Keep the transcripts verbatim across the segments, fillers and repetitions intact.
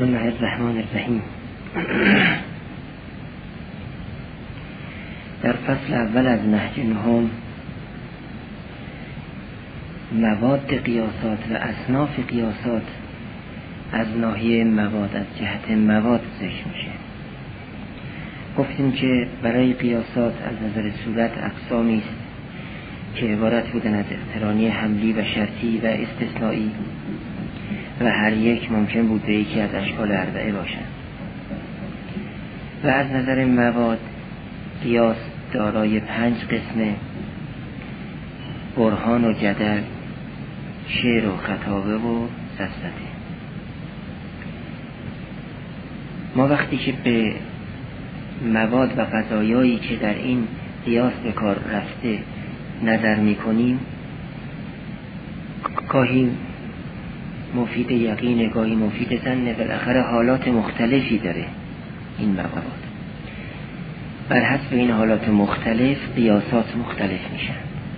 بسم الله الرحمن الرحیم. در فصل اول از نهج نهم مواد قیاسات و اصناف قیاسات از ناحیه مواد، از جهت مواد ذکر میشه. گفتیم که برای قیاسات از نظر صورت اقسامی است که عبارت بودن از اقترانی حملی و شرطی و استثنایی و هر یک ممکن بود به یکی از اشکال اربعه باشند. و از نظر مواد قیاس دارای پنج قسمه: برهان و جدل، شعر و خطابه و سفسطه. ما وقتی که به مواد و قضایایی که در این قیاس به کار رفته نظر میکنیم، گاهی مفید یقین، گاهی مفید ظن، بالاخره حالات مختلفی داره این مواد. بر حسب این حالات مختلف قیاسات مختلف میشن.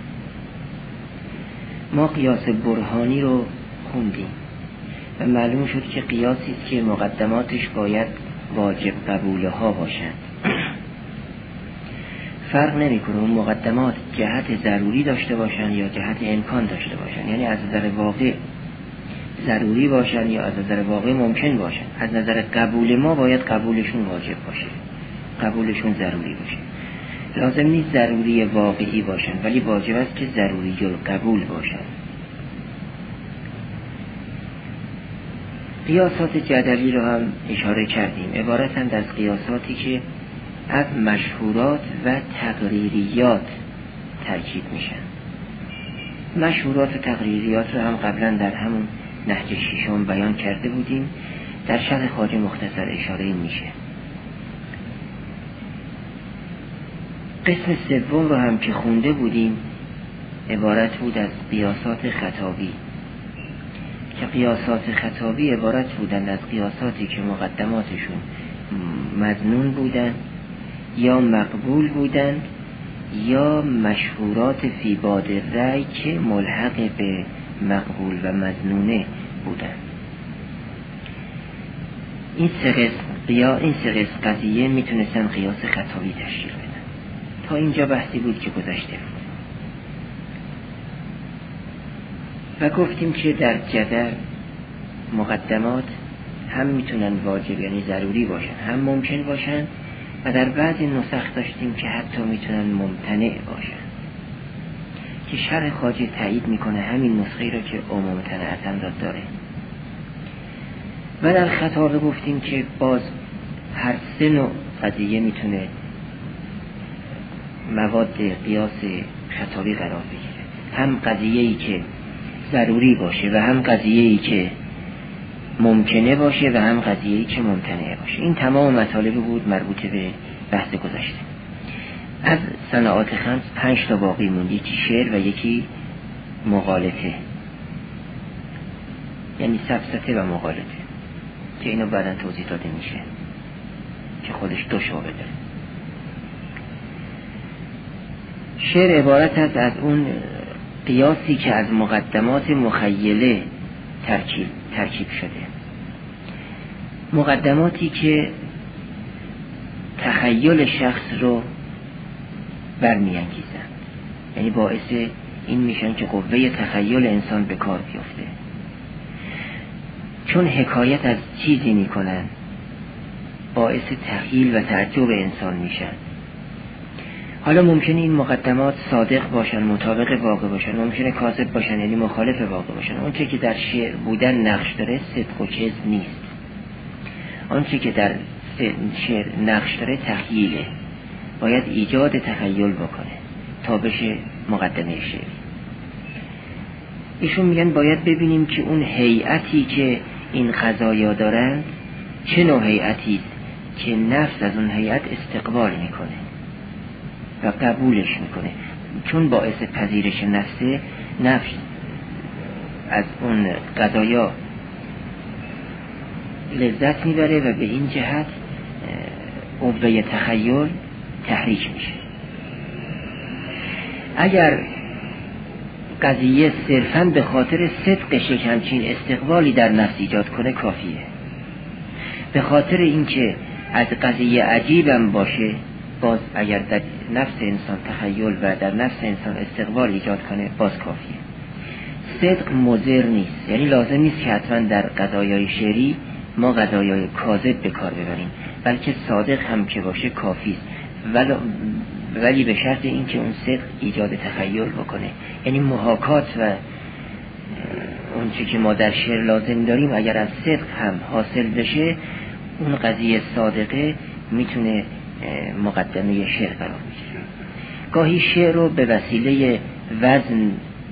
ما قیاس برهانی رو خوندیم و معلوم شد که قیاسی است که مقدماتش باید واجب قبوله ها باشند. فرق نمیکنه اون مقدمات جهت ضروری داشته باشن یا جهت امکان داشته باشن، یعنی از نظر واقع ضروری باشن یا از نظر واقع ممکن باشن. از نظر قبول ما باید قبولشون واجب باشه، قبولشون ضروری باشه. لازم نیست ضروری واقعی باشن، ولی واجب است که ضروری القبول باشن. قیاسات جدلی رو هم اشاره کردیم. عبارتند از قیاساتی که از مشهورات و تقریریات ترکیب میشن. مشهورات و تقریریات رو هم قبلا در همون نهج ششم بیان کرده بودیم. در شرح خواجه مختصر اشاره میشه. قسم سوم رو هم که خونده بودیم عبارت بود از قیاسات خطابی، که قیاسات خطابی عبارت بودند از قیاساتی که مقدماتشون مظنون بودن یا مقبول بودن یا مشهورات فی باد رأی که ملحق به مقبول و مظنونه بودن. این سه قسم قیا این سه قسم قضیه میتونستن قیاس خطابی تشکیل بدن. تا اینجا بحثی بود که گذشته بود و گفتیم که در جدل مقدمات هم میتونن واجب یعنی ضروری باشن، هم ممکن باشن، و در بعضی نسخ داشتیم که حتی میتونن ممتنع باشن که شرح خواجه تایید میکنه همین نسخه را که او ممتنعتن را داره. و در خطابه گفتیم که باز هر سه نوع قضیه میتونه مواد قیاس خطابی قرار بگیره، هم قضیه‌ای که ضروری باشه و هم قضیه‌ای که ممکنه باشه و هم قضیه‌ای که ممتنعه باشه. این تمام مطالب بود مربوط به بحث گذشته. از صناعات خمس پنج تا باقی موند، یکی شعر و یکی مغالطه، یعنی سفسطه و مغالطه، که اینو بعداً توضیح داده میشه که خودش دو شعبه داره. شعر عبارت است از اون قیاسی که از مقدمات مخیله ترکیب ترکیب شده، مقدماتی که تخیل شخص رو برمی‌انگیزند، یعنی باعث این میشن که قوه تخیل انسان به کار بیفته. چون حکایت از چیزی میکنن باعث تخیل و تعجب انسان میشن. حالا ممکنه این مقدمات صادق باشن، مطابق واقع باشن، ممکنه کاذب باشن یعنی مخالف واقع باشن. اون که در شعر بودن نقش داره صدق و کذب نیست. آنچه که در شعر نقش داره تخییله، باید ایجاد تخیل بکنه تا بشه مقدمه شعر. ایشون میگن باید ببینیم که اون هیئتی که این قضایا دارند چه نوع هیئتی است که نفس از اون هیئت استقبال میکنه و قبولش میکنه. چون باعث پذیرش نفسه، نفس از اون قضایا لذت میبره و به این جهت قوه تخیل تحریک میشه. اگر قضیه صرفاً به خاطر صدقش همچین استقبالی در نفس ایجاد کنه کافیه. به خاطر اینکه از قضیه عجیبم باشه، باز اگر در نفس انسان تخیل و در نفس انسان استقبال ایجاد کنه باز کافیه. صدق مضر نیست، یعنی لازم نیست که حتما در قضایای شعری ما قضایای کاذب به کار ببریم، بلکه صادق هم که باشه کافیست، ولی ولی به شرط اینکه اون صدق ایجاد تخیل بکنه. یعنی محاکات و اون چی که ما در شعر لازم داریم اگر از صدق هم حاصل بشه، اون قضیه صادقه میتونه مقدمه شعر قرار بگیره. گاهی شعر رو به وسیله وزن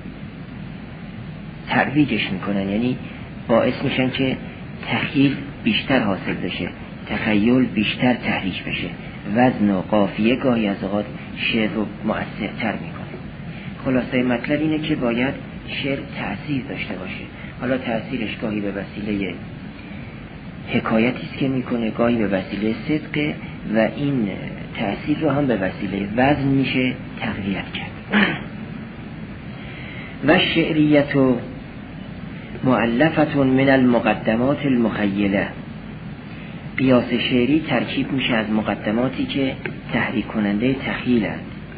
ترویجش میکنن، یعنی باعث میشن که تخیل بیشتر حاصل بشه، تخیل بیشتر تحریک بشه. وزن و قافیه گاهی از اوقات شعر رو مؤثرتر میکنه. خلاصه مطلب اینه که باید شعر تأثیر داشته باشه. حالا تأثیرش گاهی به وسیله حکایتی است که میکنه، گاهی به وسیله صدقه و این تأثیر رو هم به وسیله وزن میشه تقویت کرد. و شعریت مؤلفة من المقدمات المخیله، قیاس شعری ترکیب میشه از مقدماتی که تحریک کننده تخیلند.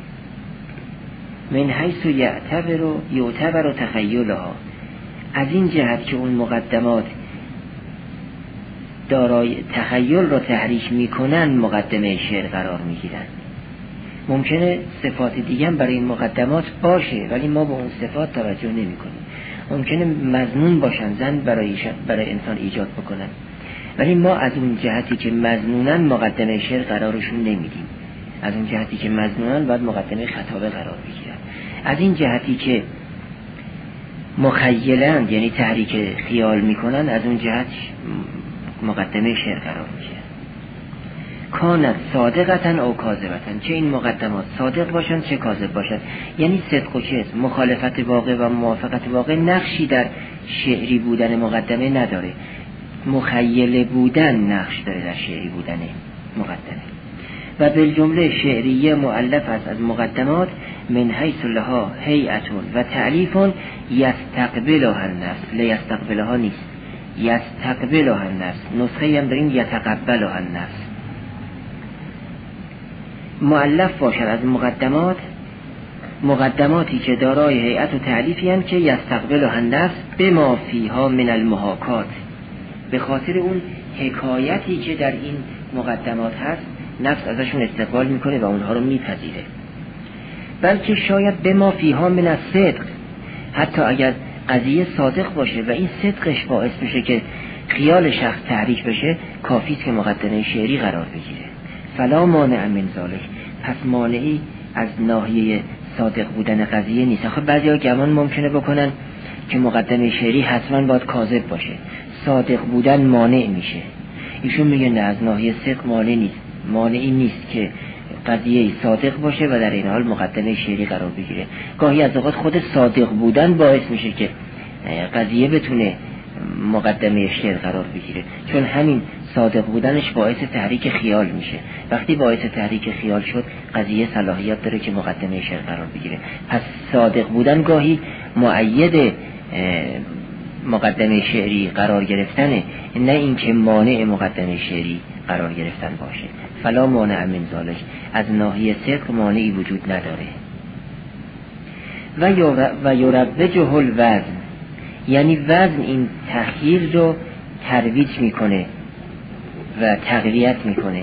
من حیث یعتبر و یعتبر و تخیلها، از این جهت که اون مقدمات دارای تخیل رو تحریک میکنن مقدمه شعر قرار میگیرن. ممکنه صفات دیگه هم برای این مقدمات باشه ولی ما به اون صفات توجه نمی کنیم. ممکنه مظنون باشن، زن برای, برای انسان ایجاد بکنن، ولی ما از اون جهتی که مظنونن مقدمه شعر قرارشون نمیدیم. از اون جهتی که مظنونن باید مقدمه خطابه قرار بگیرن. از این جهتی که مخیلند یعنی تحریک خیال میکنن، از اون جهت مقدمه شعر قرار میگیرن. کانت صادقتن او کاذبتن، چه این مقدمات صادق باشن چه کاذب باشن. یعنی صدق و کذب، مخالفت واقع و موافقت واقع نقشی در شعری بودن مقدمه نداره، مخیل بودن نقش داره در شعری بودن مقدمه. و بالجمله شعریه مؤلف است از مقدمات من حیث لها هیئتون و تعلیفون یستقبلها النفس، لیستقبلها نیست، یستقبلها النفس، نسخه هم داریم یتقبلها النفس. مؤلف باشد از مقدمات، مقدماتی که دارای هیئت و تعلیفی هستند که یستقبلها النفس بما فیها من المحاکات، به خاطر اون حکایتی که در این مقدمات هست نفس ازشون استقبال میکنه و اونها رو میپذیره. بلکه شاید بما فیها من الصدق، حتی اگر قضیه صادق باشه و این صدقش باعث میشه که خیال شخص تحریک بشه، کافیست که مقدمه شعری قرار بگیره. فلا مانع من ذلک، پس مانعی از ناحیه صادق بودن قضیه نیست. آخه بعضیا گمان ممکنه بکنن که مقدمه شعری حتما باید کاذب باشه، صادق بودن مانع میشه. ایشون میگه نه، از ناحیه صدق مانع نیست، مانعی نیست که قضیه صادق باشه و در این حال مقدمه شعری قرار بگیره. گاهی از اوقات خود صادق بودن باعث میشه که قضیه بتونه مقدمه شعر قرار بگیره، چون همین صادق بودنش باعث تحریک خیال میشه. وقتی باعث تحریک خیال شد، قضیه صلاحیت داره که مقدمه شعر قرار بگیره. پس صادق بودن گاهی مؤید مقدمه شعری قرار گرفتنه، نه اینکه مانع مقدمه شعری قرار گرفتن باشه. فلا مانع من ذلک، از ناحیه صدق مانعی وجود نداره. و یروجه الوزن، یعنی وزن این تخیل رو ترویج میکنه و تقویت میکنه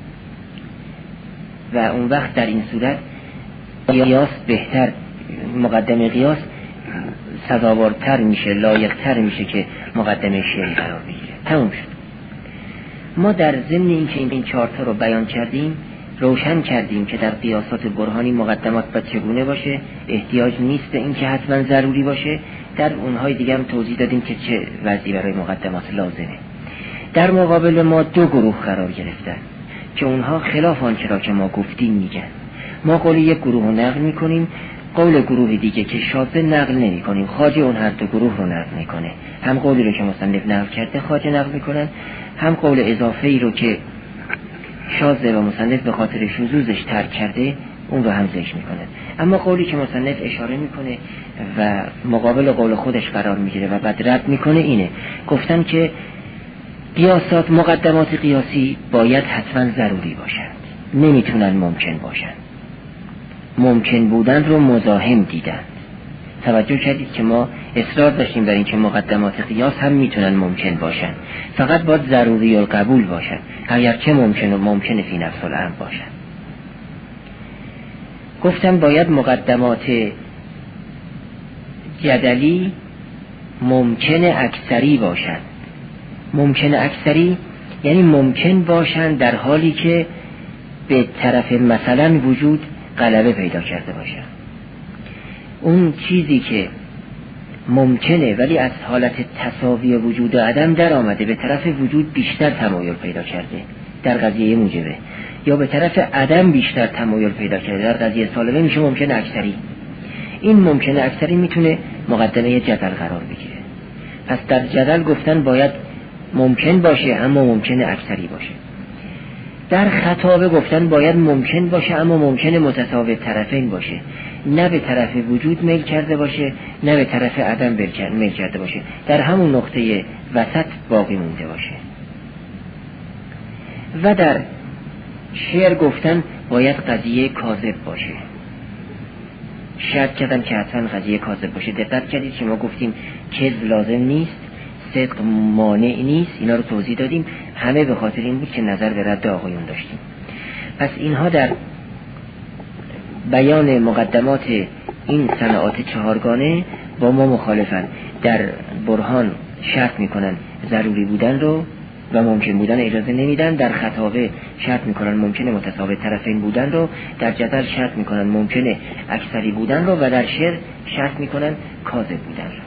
و اون وقت در این صورت قیاس بهتر، مقدمه قیاس سزاوارتر میشه، لایقتر میشه که مقدمه شعری قرار بگیره. تموم شد. ما در ضمن اینکه این چارتا رو بیان کردیم روشن کردیم که در قیاسات برهانی مقدمات باید چگونه باشه، احتیاج نیست به این که حتما ضروری باشه. در اونهای دیگه هم توضیح دادیم که چه وضعی برای مقدمات لازمه. در مقابل ما دو گروه قرار گرفتن که اونها خلاف آنچه را که ما گفتیم میگن. ما قول یک گروه رو نقل میکنیم، قول گروه دیگه که شاذ نقل نمی کنیم. خواجه اون هر دو گروه رو نقل میکنه، هم قولی رو که مصنف نقل کرده خواجه نقل میکنن، هم قول اضافه ای رو که شاذ و مصنف به خاطر شذوذش ترک کرده اون رو هم ذکر میکنه. اما قولی که مصنف اشاره میکنه و مقابل قول خودش قرار میگیره و بعد رد میکنه اینه، گفتن که قیاسات، مقدمات قیاسی باید حتما ضروری باشند، نمیتونن ممکن باشند. ممکن بودن رو مزاحم دیدند. توجه کردید که ما اصرار داشتیم بر این که مقدمات قیاس هم میتونن ممکن باشن، فقط باید ضروری القبول باشن، اگرچه ممکن و ممکن فی نفس الامر باشن. گفتن باید مقدمات جدلی ممکن اکثری باشن. ممکن اکثری یعنی ممکن باشن در حالی که به طرف مثلا وجود غلبه پیدا کرده باشن. اون چیزی که ممکنه ولی از حالت تساوی وجود و عدم در آمده به طرف وجود بیشتر تمایل پیدا کرده در قضیه موجبه، یا به طرف عدم بیشتر تمایل پیدا کرده در قضیه سالبه، میشه ممکن اکثری. این ممکن اکثری میتونه مقدمه جدل قرار بگیره. پس در جدل گفتن باید ممکن باشه اما ممکن اکثری باشه. در خطابه گفتن باید ممکن باشه اما ممکن متساوی طرفین باشه، نه به طرف وجود میل کرده باشه نه به طرف عدم میل کرده باشه، در همون نقطه وسط باقی مونده باشه. و در شعر گفتن باید قضیه کاذب باشه. شرط کردن که حتما قضیه کاذب باشه. دقت کردید که ما گفتیم کذب لازم نیست، صدق مانع نیست، اینا رو توضیح دادیم، همه به خاطر این بود که نظر به رد آقایون داشتیم. پس اینها در بیان مقدمات این صناعات چهارگانه با ما مخالفن. در برهان شرط میکنن ضروری بودن رو و ممکن بودن اجازه نمیدن، در خطابه شرط میکنن ممکنه متساوی طرفین بودن رو، در جدل شرط میکنن ممکنه اکثری بودن رو، و در شعر شرط میکنن کاذب بودن رو.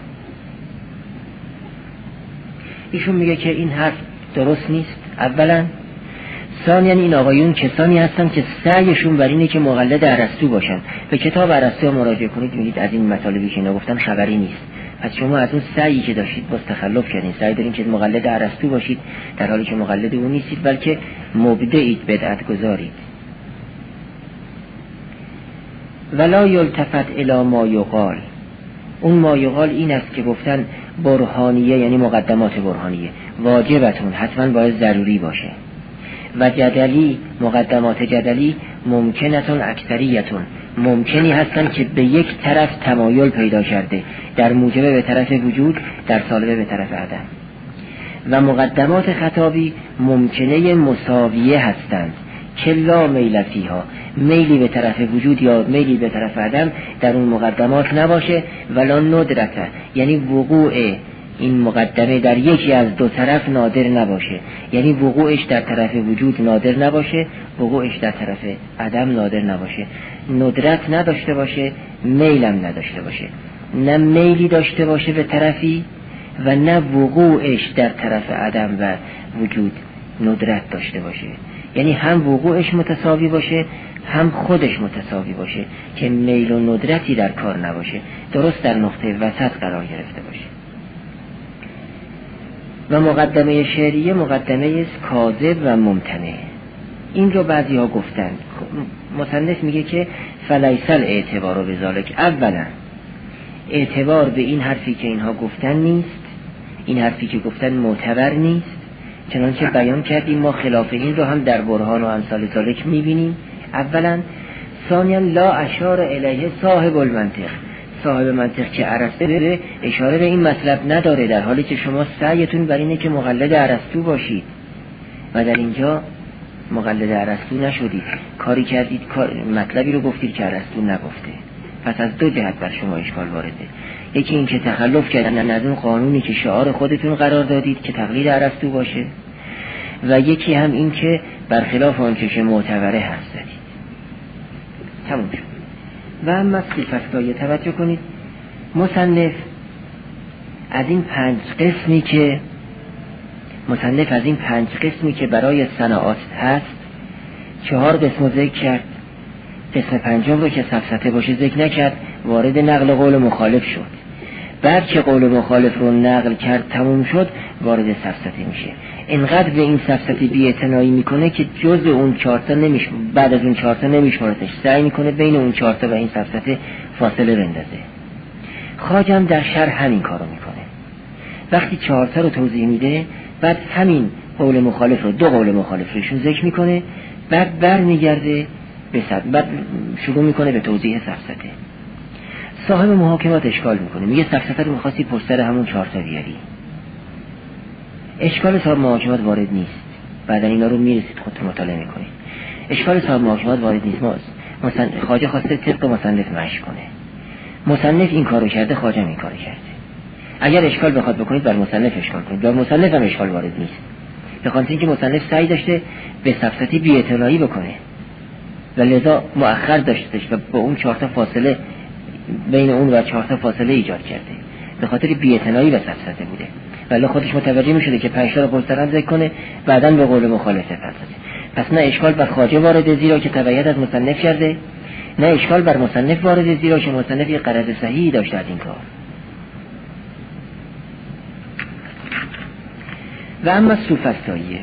ایشون میگه که این حرف درست نیست. اولا ثانیاً این آقایون کسانی هستن که سعیشون بر اینه که مقلد ارسطو باشن. به کتاب ارسطو مراجعه کنید میبینید از این مطالبی که اینا گفتن خبری نیست. پس شما از اون سعی که داشتید باز تخلف کردین، سعی دارین که مقلد ارسطو باشید در حالی که مقلد اون نیستید، بلکه مبدعید، بدعت گذارید. ولا یلتفت الی ما یقال. اون ما یقال این است که گفتن برهانیه یعنی مقدمات برهانیه واجبتون حتما باید ضروری باشه، و جدلی مقدمات جدلی ممکنتون اکثریتون ممکنی هستن که به یک طرف تمایل پیدا کرده، در موجبه به طرف وجود، در سالبه به طرف عدم. و مقدمات خطابی ممکنه مساویه هستند که لا میل فیها، میلی به طرف وجود یا میلی به طرف عدم در اون مقدمات نباشه. ولا ندرته یعنی وقوع این مقدمه در یکی از دو طرف نادر نباشه، یعنی وقوعش در طرف وجود نادر نباشه، وقوعش در طرف عدم نادر نباشه، ندرت نداشته باشه، میلم نداشته باشه، نه میلی داشته باشه به طرفی و نه وقوعش در طرف عدم و وجود ندرت داشته باشه، یعنی هم وقوعش متساوی باشه هم خودش متساوی باشه که میل و ندرتی در کار نباشه، درست در نقطه وسط قرار گرفته باشه. و مقدمه شعریه مقدمه کاذب و ممتنع. این رو بعضی ها گفتن. مصنف میگه که فلیسل اعتبار به ذالک. اولا اعتبار به این حرفی که اینها گفتن نیست، این حرفی که گفتن معتبر نیست، چنانچه بیان کردیم ما خلاف این رو هم در برهان و امثال ذالک میبینیم. اولا. ثانیا لا اشار الیه صاحب المنطق. صاحب منطق که ارسطو به اشاره به این مطلب نداره، در حالی که شما سعیتون بر اینه که مقلد ارسطو باشید و در اینجا مقلد ارسطو نشدید، کاری کردید مطلبی رو گفتید که ارسطو نگفته. پس از دو جهت بر شما اشکال وارده. یکی این که تخلف کردن از اون قانونی که شعار خودتون قرار دادید که تقلید ارسطو باشه، و یکی هم این که برخلاف آنچه که معتبره هست زدید. تموم شد. و اما صفتگاهی توجه کنید، مصنف از این پنج قسمی که مصنف از این پنج قسمی که برای صناعات هست چهار قسم ذکر کرد، قسم پنجم رو که سفسطه باشه ذکر نکرد، وارد نقل قول مخالف شد. بعد که قول مخالف رو نقل کرد تموم شد وارد سفسطه میشه. اینقدر به این سفسطه بی‌اعتنایی میکنه که جز اون چهارتا نمیشه، بعد از اون چهارتا نمیشمارتش، سعی میکنه بین اون چهارتا و این سفسطه فاصله بندازه. خواجه هم در شرح همین کارو میکنه. وقتی چهارتا رو توضیح میده بعد همین قول مخالف رو دو قول مخالف روشون ذکر میکنه، بعد بر میگرده به صد، بعد شروع میکنه به توضیح سفسطه. صاحب محاکمات اشکال میکنه، میگه سفسطه رو میخواستی پشت سر همون چهار تا بیاری. اشکال صاحب محاکمات وارد نیست، بعد اینا رو میرسید خودتون مطالعه میکنید. اشکال صاحب محاکمات وارد نیست. ما مثلا خواجه خواسته طبق مصنف مشی کنه، مصنف این کارو کرده، خواجه این کارو کرده. اگر اشکال بخواد بکنید بر مصنف اشکال کنید، بر مصنف هم اشکال وارد نیست، به خاطر اینکه مصنف سعی داشته به سفسطه بی‌اعتنایی بکنه و لذا مؤخر داشته و با اون چهار تا فاصله بین اون و چهار تا فاصله ایجاد کرده، به خاطر بی‌اعتنایی به سفسطه بوده. ولی خودش متوجه میشده که پنج تا رو پشت سر ذکر کنه، بعداً به قول مخالف فلسفه. پس نه اشکال بر خواجه وارد زیرا که تبعیت از مصنف کرده، نه اشکال بر مصنف وارد زیرا که مصنف یه غرض صحیحی داشته از این کار. و اما سوفسطائیه،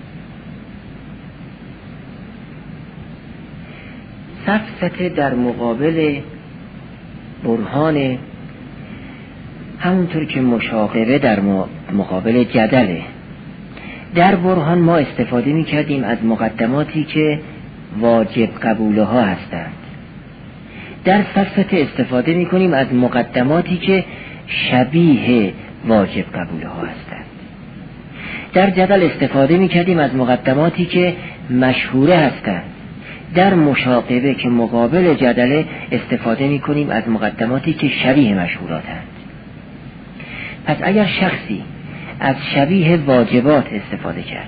سفسطه در مقابل برهان، همونطور که مشاغبه در مقابل جدله. در برهان ما استفاده می کردیم از مقدماتی که واجب قبوله ها هستند، در سفسطه استفاده می کنیم از مقدماتی که شبیه واجب قبوله ها هستند. در جدل استفاده می کردیم از مقدماتی که مشهوره هستند، در مشاغبه که مقابل جدله استفاده می کنیم از مقدماتی که شبیه مشهوراتند. پس اگر شخصی از شبیه واجبات استفاده کرد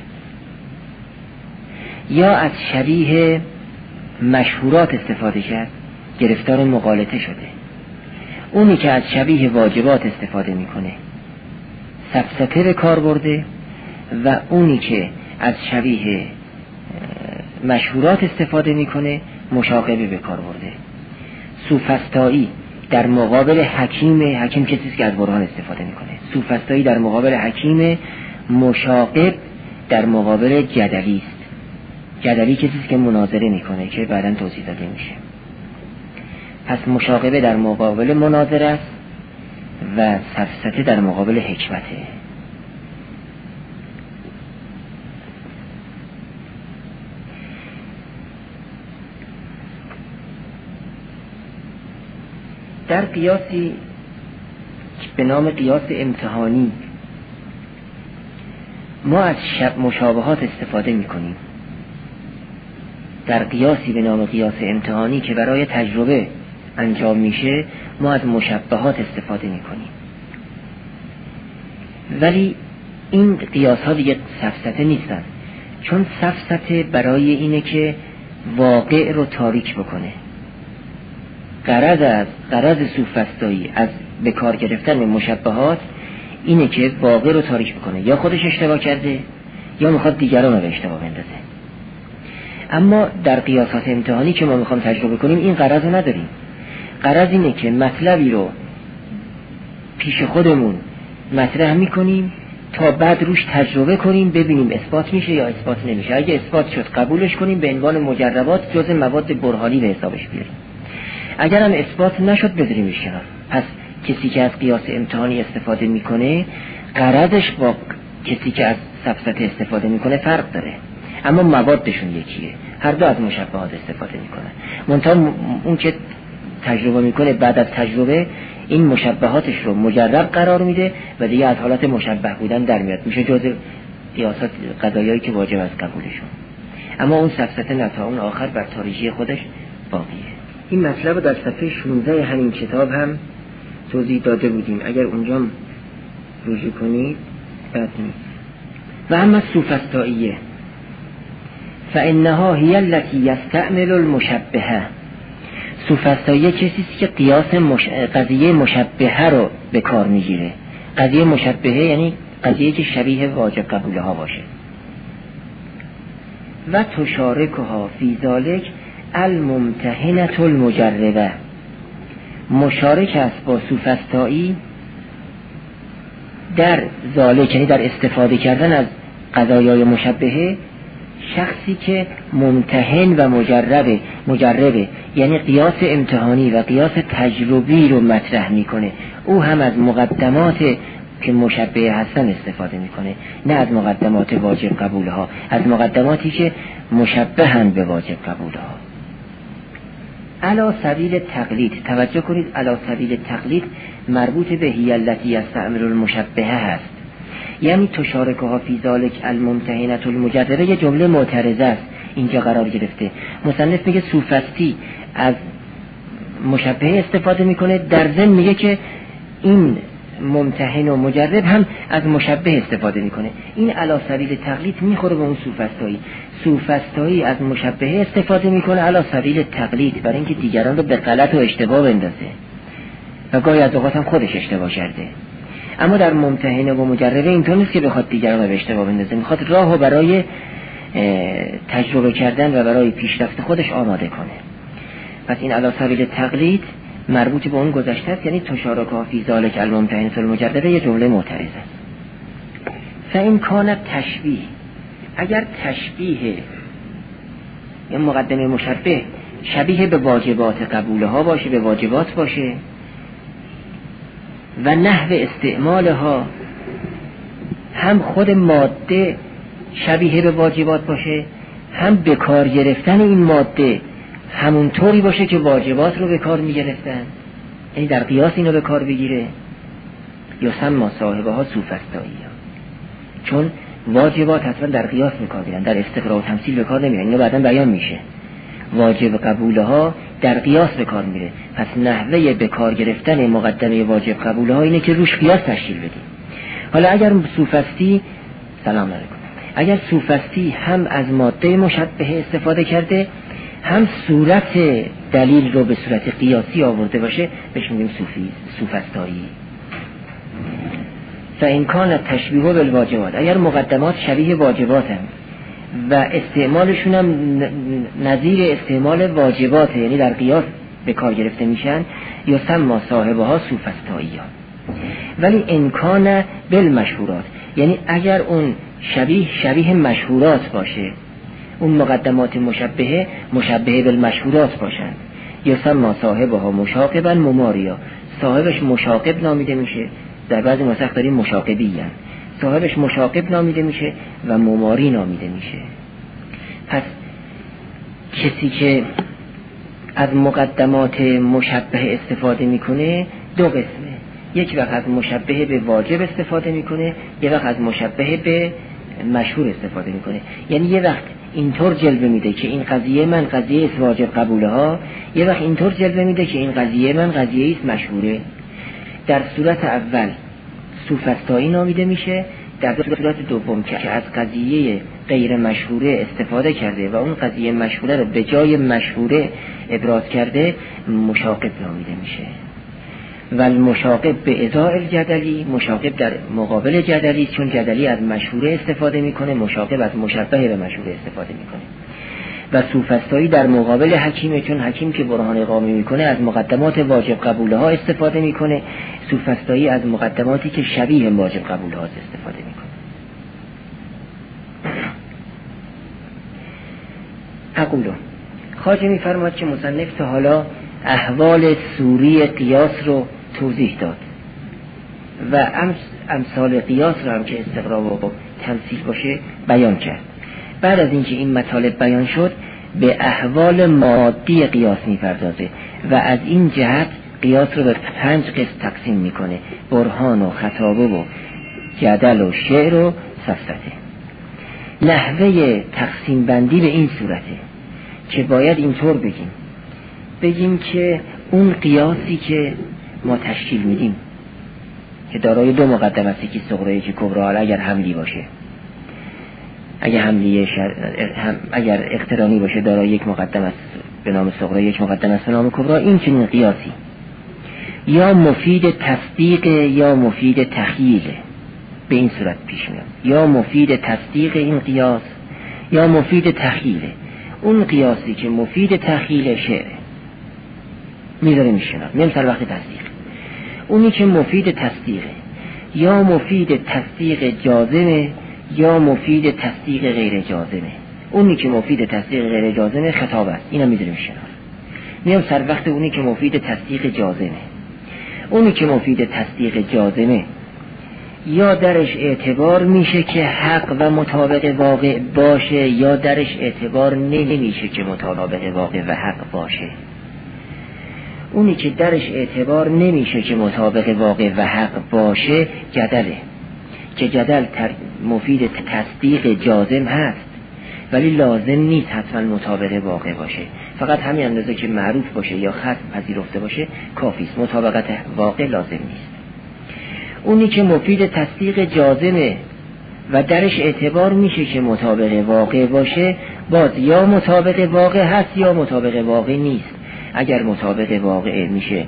یا از شبیه مشهورات استفاده کرد، گرفتار مغالطه شده. اونی که از شبیه واجبات استفاده میکنه سفسطه به کار برده و اونی که از شبیه مشهورات استفاده میکنه مشاغبه به کار برده. سوفسطائی در مقابل حکیم، حکیم کسی که از برهان استفاده میکنه. سوفسطائی در مقابل حکیم، مشاغب در مقابل جدلی است. جدلی کسی که مناظره میکنه که بعداً توضیح داده میشه. پس مشاغبه در مقابل مناظره است و سفسطه در مقابل حکمته. در قیاسی به نام قیاس امتحانی ما از شب مشابهات استفاده می کنیم. در قیاسی به نام قیاس امتحانی که برای تجربه انجام میشه ما از مشابهات استفاده می کنیم، ولی این قیاس ها دیگه سفسطه نیستن، چون سفسطه برای اینه که واقع رو تاریک بکنه. غرض از غرض سوفسطائی از به کار گرفتن مشابهات اینه که واقع رو تاریک بکنه، یا خودش اشتباه کرده یا میخواد دیگران رو به اشتباه بندازه. اما در قیاسات امتحانی که ما میخوام تجربه کنیم این غرض رو نداریم. غرض اینه که مطلبی رو پیش خودمون مطرح میکنیم تا بعد روش تجربه کنیم ببینیم اثبات میشه یا اثبات نمیشه. اگه اثبات شد قبولش کنیم، به عنوان مجربات جز مواد برهانی به حسابش بیاریم. اگر هم اثبات نشد بذاریمش کنار. پس کسی که از قیاس امتحانی استفاده میکنه غرضش با کسی که از سفسطه استفاده میکنه فرق داره، اما موادشون یکیه، هر دو از مشابهات استفاده میکنن. منتها اون که تجربه میکنه بعد از تجربه این مشابهاتش رو مجرب قرار میده و دیگه از حالت مشبه بودن در میاد، میشه جزء قیاسات قضایایی که واجب از قبولشون. اما اون سفسطه نه تا اون آخر بر تاریکی خودش باقیه. این مطلب در صفحه شانزده همین کتاب هم توضیح داده بودیم، اگر اونجا رجوع کنید بد نیست. و اما سوفسطائیه فانها هی التي یستعمل المشبهه. سوفسطائیه کسی است که قیاس مش... قضیه مشبهه رو به کار میگیره. قضیه مشبهه یعنی قضیه که شبیه واجب قبوله ها باشه. و تشارکها فی ذلک الممتحنه المجربه. مشارک است با سوفسطائی در ذالک، یعنی در استفاده کردن از قضایای مشبهه، شخصی که ممتحن و مجربه مجربه یعنی قیاس امتحانی و قیاس تجربی رو مطرح میکنه. او هم از مقدمات که مشبه هستن استفاده میکنه، نه از مقدمات واجب قبول ها، از مقدماتی که مشبهن به واجب قبول ها. علا سبیل تقلید، توجه کنید، علا سبیل تقلید مربوط به هی التی یستعمل المشبهه هست، یعنی تشارکه ها فی ذالک الممتحنة المجربه یه جمله معترضه است اینجا قرار گرفته. مصنف میگه سوفسطی از مشبهه استفاده میکنه، در ضمن میگه که این ممتحن و مجرب هم از مشبه استفاده میکنه. این علی سبیل تقلید میخوره به اون سوفسطایی. سوفسطایی از مشبه استفاده میکنه علی سبیل تقلید، برای اینکه دیگران رو به غلط و اشتباه بندازه و گاهی از اوقات هم خودش اشتباه کرده. اما در ممتحن و مجربه اینطور نیست که بخواد دیگران رو به اشتباه بندازه، میخواد راهو برای تجربه کردن و برای پیشرفت خودش آماده کنه. پس این علی سبیل تقلید مربوط به اون گذشته است، یعنی تشارکا فی ذالک الممتحنة المجربه یه جمله معترضه است. فإن کان تشبیه، اگر تشبیه یا مقدمه مشبه شبیه به واجبات قبولها باشه، به واجبات باشه و نحو استعمالها هم خود ماده شبیه به واجبات باشه، هم به کار گرفتن این ماده همون طوری باشه که واجبات رو به کار می گرفتن، یعنی در قیاس اینو به کار بگیره، یا سما صاحبه ها سوفسطایی ها. چون واجبات حتما در قیاس می کار گیرن، در استقراء و تمثیل به کار نمیرن، اینو بعدا بیان میشه. واجب قبوله ها در قیاس به کار میره، پس نحوه به کار گرفتن مقدمه واجب قبوله ها اینه که روش قیاس تشکیل بدیم. حالا اگر سوفسطی، سلام علیکم، اگر سوفسطی هم از ماده مشبهه استفاده کرده، هم صورت دلیل رو به صورت قیاسی آورده باشه، بهش میگیم صوفی، سوفسطایی. فإن کان تشبیه بالواجبات، اگر مقدمات شبیه واجبات هم و استعمالشون هم نظیر استعمال واجبات، یعنی در قیاس به کار گرفته میشن، یا سما صاحبه ها سوفسطایی ها. ولی امکان بالمشهورات، یعنی اگر اون شبیه شبیه مشهورات باشه، اون مقدمات مشبهه مشبهه بالمشهورات باشن، یا سما صاحبه ها مشاقبا مماریا، صاحبش مشاقب نامیده میشه، در بعضی نسخ داریم مشاقبی هم. صاحبش مشاقب نامیده میشه و مماری نامیده میشه. پس کسی که از مقدمات مشبه استفاده میکنه دو قسمه، یک وقت از مشبه به واجب استفاده میکنه، یک وقت از مشبه به مشهور استفاده میکنه. یعنی یه وقت اینطور جلوه میده که این قضیه من قضیه است واجب قبوله ها، یه وقت اینطور جلوه میده که این قضیه من قضیه است مشهوره. در صورت اول سوفسطایی نامیده میشه، در صورت دوم که از قضیه غیر مشهوره استفاده کرده و اون قضیه مشهوره رو به جای مشهوره ابراز کرده، مشاقب نامیده میشه. و المشاقب به ازاء الجدلی، مشاقب در مقابل جدلی، چون جدلی از مشهوره استفاده میکنه، مشاقب از مشبه به مشهوره استفاده میکنه. و سوفسطایی در مقابل حکیمه، چون حکیم که برهان اقامه میکنه از مقدمات واجب قبوله ها استفاده میکنه، سوفسطایی از مقدماتی که شبیه واجب قبوله ها استفاده میکنه. اقولو خواجه میفرماد که مصنف تا حالا احوال سوری قیاس رو توضیح داد و امثال قیاس رو هم که استقراء و تمثیل باشه بیان کرد. بعد از اینکه این مطالب بیان شد، به احوال مادی قیاس میپردازه و از این جهت قیاس رو به پنج قسم تقسیم میکنه: برهان و خطابه و جدل و شعر و سفسطه. نحوه تقسیم بندی به این صورته که باید اینطور بگیم بگیم که اون قیاسی که ما تشکیل میدیم که دارای دو مقدمه است، یکی صغرا یکی کبرا، اگر حملی باشه، اگر حملی شر... هم... اگر اقترانی باشه دارای یک مقدمه است به نام صغرا، یک مقدمه است به نام کبرا، این چنین قیاسی یا مفید تصدیق یا مفید تخییل به این صورت پیش میاد، یا مفید تصدیق این قیاس یا مفید تخییل. اون قیاسی که مفید تخییل شعر میذاره میشنم میم سر وقت تصدیق، اونی که مفید تصدیقه یا مفید تصدیق جازمه یا مفید تصدیق غیر جازمه. اونی که مفید تصدیق غیر جازمه خطاب است، اینا میذاره میشنم. میم سر وقت اونی که مفید تصدیق جازمه. اونی که مفید تصدیق جازمه یا درش اعتبار میشه که حق و مطابق واقع باشه، یا درش اعتبار نمیشه که مطابق واقع و حق باشه. اونی که درش اعتبار نمیشه که مطابق واقع و حق باشه جدله، که جدل مفید تصدیق جازم هست ولی لازم نیست حتما مطابق واقع باشه، فقط همین اندازه که معروف باشه یا ختم پذیرفته باشه کافیست، مطابقت واقع لازم نیست. اونی که مفید تصدیق جازمه و درش اعتبار میشه که مطابق واقع باشه، باز یا مطابق واقع هست یا مطابق واقع نیست. اگر مطابق واقع میشه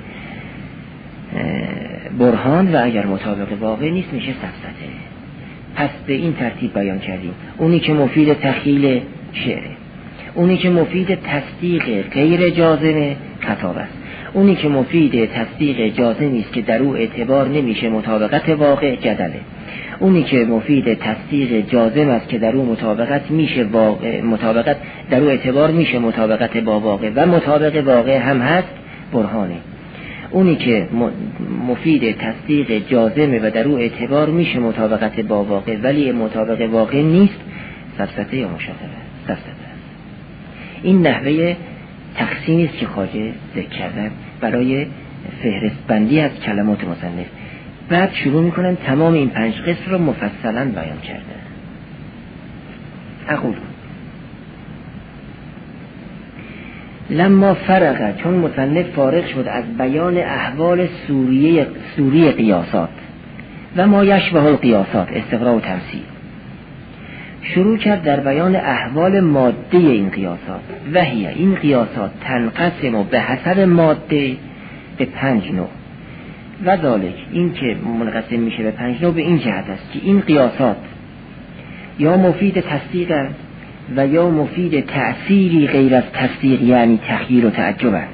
برهان و اگر مطابق واقع نیست میشه سفسطه. پس به این ترتیب بیان کردیم. اونی که مفید تخیل شعره، اونی که مفید تصدیق غیر جازمه خطاب است، اونی که مفید تصدیق جازمی است که در او اعتبار نمیشه مطابقت واقع جدله، اونی که مفید تصدیق جازم است که در او مطابقت میشه واقع، مطابقت در او اعتبار میشه مطابقت با واقع و مطابق واقع هم هست برهانه. اونی که مفید تصدیق جازمه و در او اعتبار میشه مطابقت با واقع ولی مطابق واقع نیست سفسطه یا مشاغبه سفسطه. این نحوه تقسیمی است که خواجه ذکر کردن برای فهرست بندی از کلمات مصنف. بعد شروع میکنن تمام این پنج قسم رو مفصلا بیان کردن. اقول لما فرغ، چون مصنف فارغ شد از بیان احوال سوریه سوری قیاسات و ما یشبه القیاسات استقراء و تمثیل، شروع کرد در بیان احوال ماده این قیاسات. و هی این قیاسات تنقسم و به حسب ماده به پنج نوع. و ذالک این که منقسم میشه به پنج نوع به این جهت است که این قیاسات یا مفید تصدیق و یا مفید تأثیری غیر از تصدیق یعنی تخییر و تعجب است.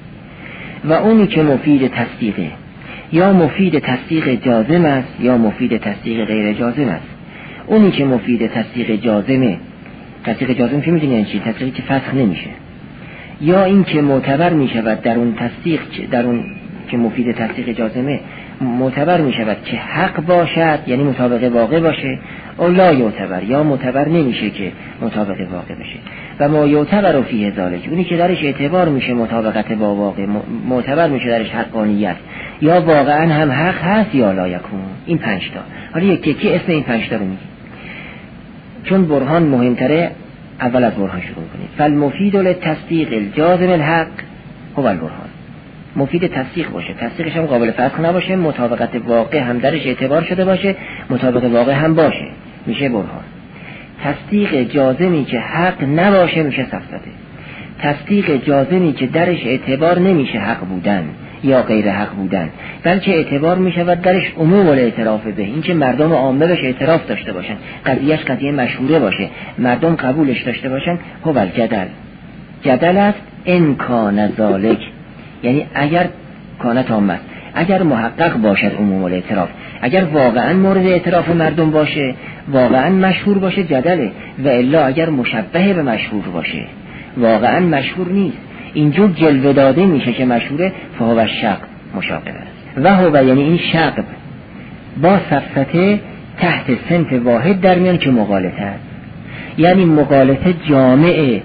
و اونی که مفید تصدیقه یا مفید تصدیق جازم است یا مفید تصدیق غیر جازم است. اونی که مفید تصدیق جازمه، تصدیق جازم که میدونی یعنی چی؟ تصدیقی که فسخ نمیشه، یا این که معتبر میشود در اون تصدیق، در اون که مفید تصدیق جازمه معتبر میشود که حق باشد یعنی مطابق واقع باشه، او لا یعتبر یا معتبر نمیشه که مطابق واقع بشه. و ما یعتبر فیه ذالک اونی که درش اعتبار میشه مطابقت با واقع، معتبر میشه درش حقانیت یا واقعا هم حق هست یا لا یکون. این پنج تا. حالا یک یکی اسم این پنج تا رو میگیم چون برهان مهمتره. اول از برهان شروع کنیم. فالمفید للتصدیق الجازم الحق هو البرهان. مفید تصدیق باشه، تصدیقش هم قابل فسخ نباشه، مطابقت واقع هم درش اعتبار شده باشه، مطابق واقع هم باشه، میشه برهان. تصدیق جازمی که حق نباشه میشه سفسطه. تصدیق جازمی که درش اعتبار نمیشه حق بودن یا غیر حق بودن، بلکه اعتبار میشود درش عموم الاعتراف به، این که مردم عامه بهش اعتراف داشته باشن، قضیهش قضیه مشهوره باشه، مردم قبولش داشته باشن، هو الجدل. جدل است ان کان ذالک، یعنی اگر کانت آمد، اگر محقق باشد عموم الاعتراف، اگر واقعا مورد اعتراف مردم باشه، واقعا مشهور باشه جدله، و الا اگر مشبه به مشهور باشه واقعا مشهور نیست، اینجور جلوه داده میشه که مشهوره، فهو شق مشاقب است. و هو یعنی این شق با سفسطه تحت صنف واحد در میان که مغالطه است، یعنی مغالطه جامع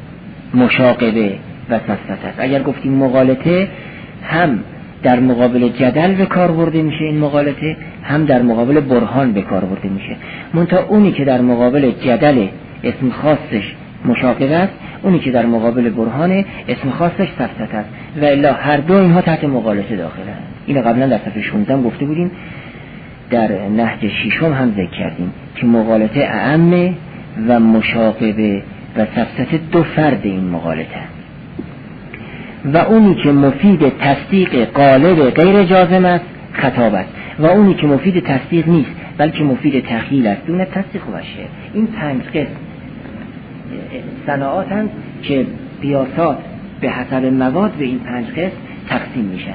مشاقبه و سفسطه است. اگر گفتیم مغالطه هم در مقابل جدل به کار برده میشه این مغالطه، هم در مقابل برهان به کار برده میشه. منتها اونی که در مقابل جدل اسم خاصش مشاقبه است، اونی که در مقابل برهان اسم خاصش سفسطه است، و الا هر دو اینها تحت مغالطه داخل است. اینو قبلا در صفحه شانزده هم گفته بودیم، در نهج ششم هم ذکر کردیم که مغالطه اعم و مشاقبه و سفسطه دو فرد این مغالطه. و اونی که مفید تصدیق قالب غیر جازم است خطاب است، و اونی که مفید تصدیق نیست بلکه مفید تخیل است دون تصدیق باشه. این پنج قسم صناعات هستند که قیاسات به حسب مواد به این پنج قسم تقسیم میشن.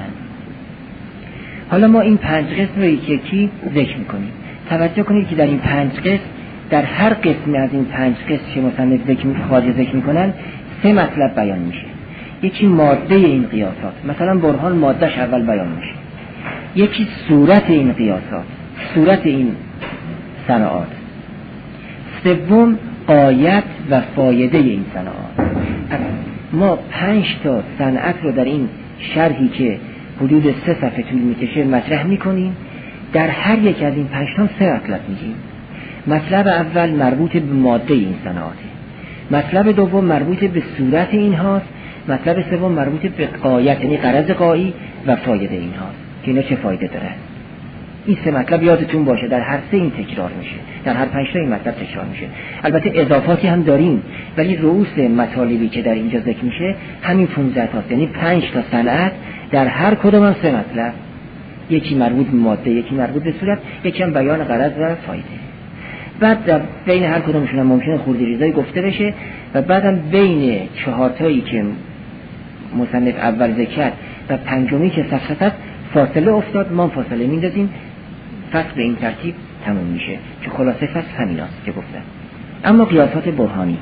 حالا ما این پنج قسم رو یکی یکی ذکر میکنیم. توجه کنید که در این پنج قسم، در هر قسم از این پنج قسم که مصنف ذکر خواجه ذکر میکنن، سه مطلب بیان میشه. یکی ماده این قیاسات، مثلا برهان مادهش اول بیان میشه. یکی صورت این قیاسات، صورت این صنعات. سوم غایت و فایده این صنعات. ما پنج تا صنعت رو در این شرحی که حدود سه صفحه طول میکشه مطرح میکنیم. در هر یک از این پنج تا سه مطلب میگیم. مطلب اول مربوط به ماده این صنعاته، مطلب دوم مربوط به صورت این هاست، مطلب سوم مربوط به غایت یعنی غرض غایی و فایده این هاست که اینا چه فایده داره. این سه مطلب یادتون باشه در هر سه این تکرار میشه، در هر پنج تا این مطلب تکرار میشه. البته اضافاتی هم داریم ولی رؤوس مطالبی که در اینجا ذکر میشه همین پانزده تاست، یعنی پنج تا صنعت در هر کدوم هم سه مطلب، یکی مربوط به ماده، یکی مربوط به صورت، یکی هم بیان غرض و فایده. بعد در بین هر کدومشون هم ممکنه خورده ریزایی گفته بشه و بعدم بین چهار تایی که مصنف اول ذکر و پنجمی که صفحه فاصله افتاد، ما فاصله میندازیم، فصل به این ترتیب تموم میشه که خلاصه فصل همیناست که گفتم. اما قیاسات برهانی،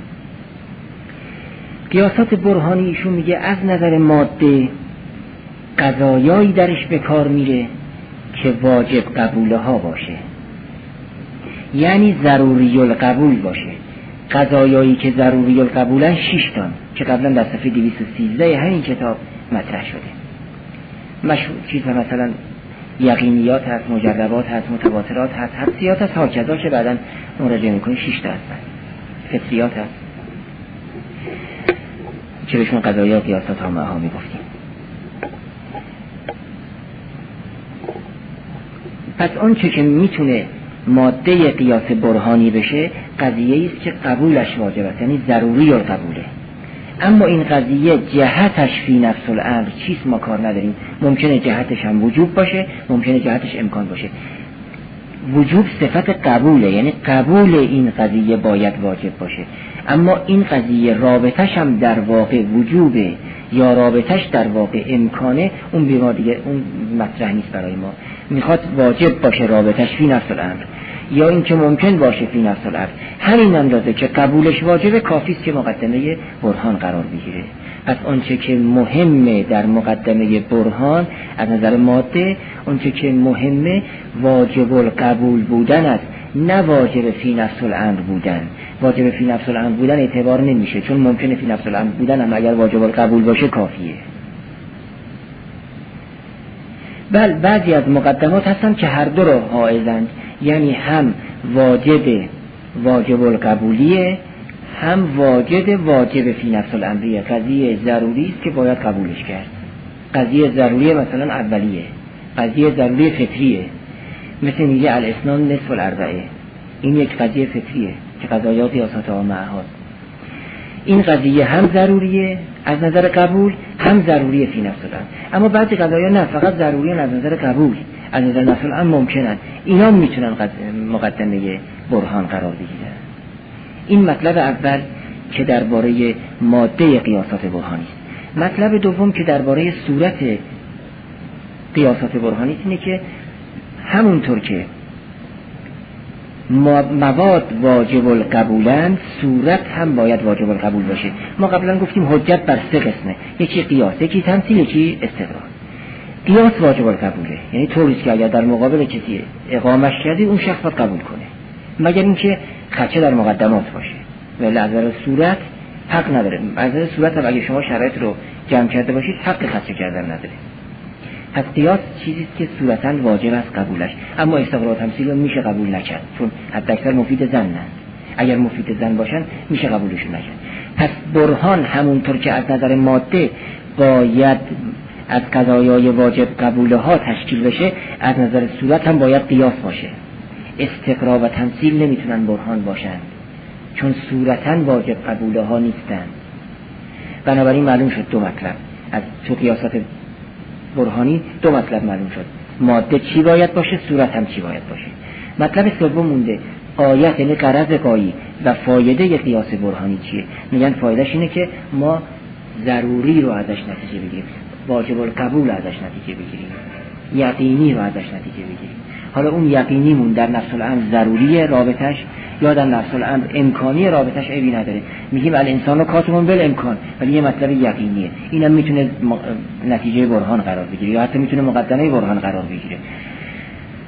قیاسات برهانی ایشون میگه از نظر ماده قضایایی درش به کار میره که واجب قبوله ها باشه، یعنی ضروری القبول باشه. قضایایی که ضروری القبولن شش تا که قبلا در صفحه دویست و سیزده همین کتاب مطرح شده. مشهور چیز مثلا یقینیات هست، مجربات هست، متواترات هست، حدسیات هست، هاکذا که بعدا مراجعه میکنیم شش تا هستن. فطریات هست که بهشون قضایا قیاسات ها ها میگفتیم. پس اون چه که میتونه ماده قیاس برهانی بشه قضیه است که قبولش واجب است، یعنی ضروری القبوله. اما این قضیه جهتش فی نفس الامر چیست ما کار نداریم. ممکنه جهتش هم وجوب باشه، ممکنه جهتش امکان باشه. وجوب صفت قبوله، یعنی قبول این قضیه باید واجب باشه. اما این قضیه رابطش هم در واقع وجوبه یا رابطش در واقع امکانه، اون بیما دیگه اون مطرح نیست برای ما. میخواد واجب باشه رابطش فی نفس الامر یا این که ممکن باشه فی نفس الامر، همین اندازه که قبولش واجبه کافیست که مقدمه برهان قرار بگیره. پس اونچه که مهمه در مقدمه برهان از نظر ماده، اونچه که مهمه واجب القبول بودن است، نه واجب فی نفس الامر بودن. واجب فی نفس الامر بودن اعتبار نمیشه، چون ممکنه فی نفس الامر بودن هم اگر واجب القبول باشه کافیه. بل بعضی از مقدمات هستن که هر دو رو حائزند، یعنی هم واجب واجب القبولیه، هم واجب واجب فی نفس الامریه. قضیه ضروری است که باید قبولش کرد. قضیه ضروریه مثلا اولیه، قضیه ضروری فطریه، مثل میگه الاسنان نصف الاربعه، این یک قضیه فطریه که قضایا قیاسات ها معهاد. این قضیه هم ضروریه از نظر قبول، هم ضروریه فی نفس الامر. اما بعضی قضایا نه، فقط ضروریه از نظر قبول، از نظر نفس الامر ممکنن. اینا میتونن مقدمه برهان قرار بگیرن. این مطلب اول که درباره ماده قیاسات برهانی است. مطلب دوم که درباره صورت قیاسات برهانی است اینه که همونطور که مواد واجب القبولن، صورت هم باید واجب القبول باشه. ما قبلا گفتیم حجت بر سه قسمه، یکی قیاس، یکی تمثیل، یکی استدلال. قیاس واجب القبوله، یعنی طوریست که اگر در مقابل کسی اقامش کردی اون شخص باید قبول کنه، مگر اینکه خدشه در مقدمات باشه. ولی از نظر صورت حق نداره. از نظر صورت هم اگه شما شرایط رو جمع کرده باشید حق خدشه کردن نداره. پس قیاس چیزی که صورتاً واجب است قبولش، اما استقرار و تمثیل رو میشه قبول نکرد، چون حتی اکثر مفید زنن. اگر مفید زن باشن میشه قبولشون نکرد. پس برهان همونطور که از نظر ماده باید از قضایای واجب قبوله ها تشکیل بشه، از نظر صورت هم باید قیاس باشه. استقرار و تمثیل نمیتونن برهان باشن، چون صورتاً واجب قبوله ها نیستن. بنابراین معلوم شد دو مطلب از تو قیاسات برهانی، دو مطلب معلوم شد. ماده چی باید باشه، صورت هم چی باید باشه. مطلب سوم مونده، آیت یعنی غرض غایی و فایده قیاس برهانی چیه. میگن فایدهش اینه که ما ضروری رو ازش نتیجه بگیریم، واجب القبول ازش نتیجه بگیریم، یقینی رو ازش نتیجه بگیریم. حالا اون یقینیمون در نفس الامر ضروریه رابطش یا در نفس الامر امکانی رابطش عیبی نداره. میگیم الانسان کاتمون بل امکان، ولی یه مطلب یقینیه، اینم میتونه نتیجه برهان قرار بگیره یا حتی میتونه مقدمه برهان قرار بگیره.